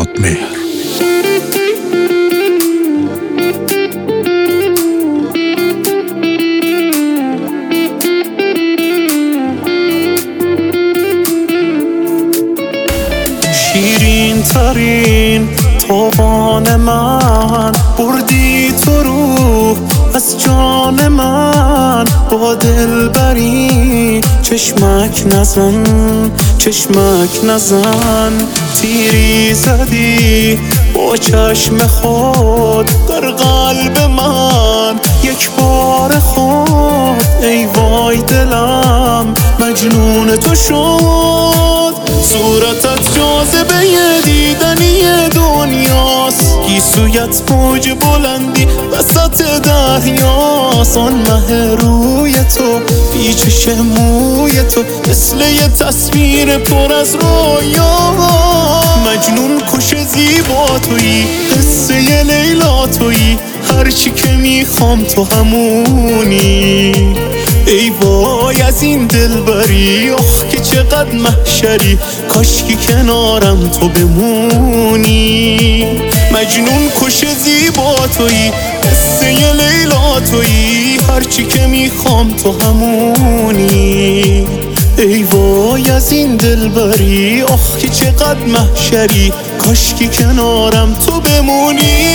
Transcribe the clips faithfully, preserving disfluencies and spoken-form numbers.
شادمهر. شیرین ترین توبان من، بردی تو روح از جان من. با دلبری چشمک نزن، چشمک نزن. تیری زدی با چشم خود در قلب من، یک بار خود. ای وای دلم مجنون تو شد. صورتت جاذبه دیدنی دنیاست، گیسویت موج بلندی وسط دریاست. آن مه روی تو، پیچش موی تو، مثل یه تصویر پر از رویا. مجنون کش زیبا تویی، قصه ی لیلا تویی، هرچی که میخوام تو همونی. ای وای از این دلبری، آخ که چقدر محشری، کاشکی کنارم تو بمونی. مجنون کش زیبا تویی، قصه ی لیلا تویی، هرچی که میخوام تو همونی. ای وای از این دلبری، آخ که چقدر محشری، کاشکی کنارم تو بمونی.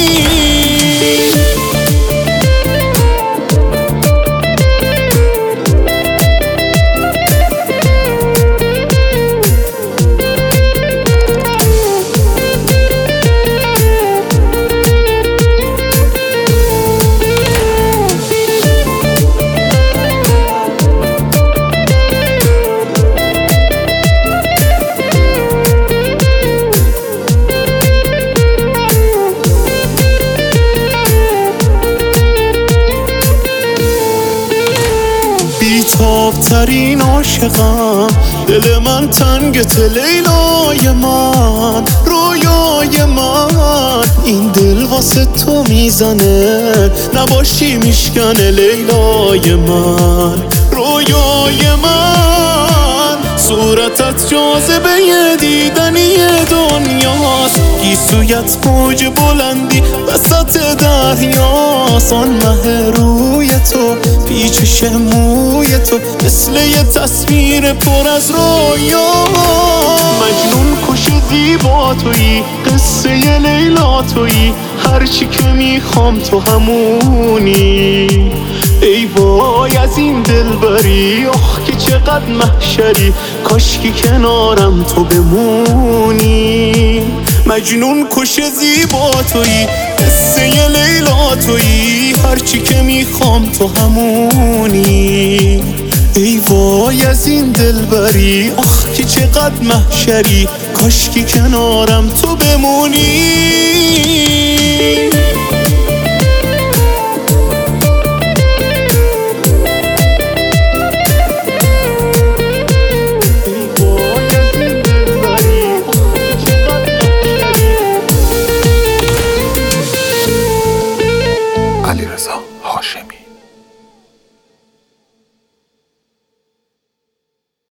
بی‌تاب‌ترین عاشقم، دل من تنگت لیلای من، رویای من. این دل واسه تو میزنه، نباشی میشکنه لیلای من، رویای من. صورتت جاذبه دیدنی دنیاست، گیسویت موج بلندی وسط دریاست. آن مه روی تو، پیچش موی تو، مثل یه تصویر پر از رویا. مجنون کش زیبا تویی، قصه ی لیلا تویی، هرچی که میخوام تو همونی. ای وای از این دلبری، آخ که چقدر محشری، کاشکی کنارم تو بمونی. مجنون کش زیبا تویی، قصه ی لیلا تویی، هرچی که میخوام تو همونی. ای وای از این دلبری، آخ که چقدر محشری، کاشکی کنارم تو بمونی.